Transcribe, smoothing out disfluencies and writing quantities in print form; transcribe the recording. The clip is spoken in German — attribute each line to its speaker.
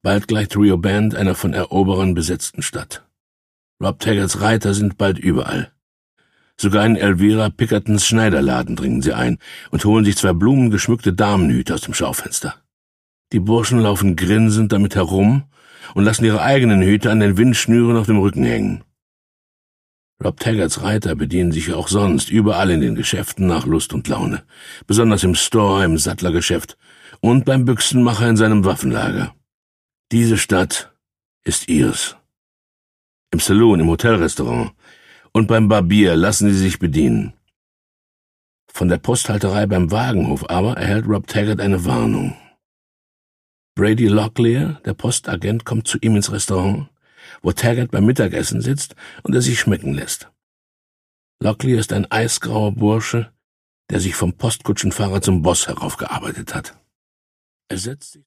Speaker 1: Bald gleicht Rio Bend einer von Eroberern besetzten Stadt. Rob Taggarts Reiter sind bald überall. Sogar in Elvira Pickertons Schneiderladen dringen sie ein und holen sich 2 blumengeschmückte Damenhüte aus dem Schaufenster. Die Burschen laufen grinsend damit herum und lassen ihre eigenen Hüte an den Windschnüren auf dem Rücken hängen. Rob Taggarts Reiter bedienen sich auch sonst überall in den Geschäften nach Lust und Laune, besonders im Store, im Sattlergeschäft und beim Büchsenmacher in seinem Waffenlager. Diese Stadt ist ihrs. Im Saloon, im Hotelrestaurant und beim Barbier lassen sie sich bedienen. Von der Posthalterei beim Wagenhof aber erhält Rob Taggart eine Warnung. Brady Locklear, der Postagent, kommt zu ihm ins Restaurant, wo Taggart beim Mittagessen sitzt und er sich schmecken lässt. Locklear ist ein eisgrauer Bursche, der sich vom Postkutschenfahrer zum Boss heraufgearbeitet hat. Er setzt sich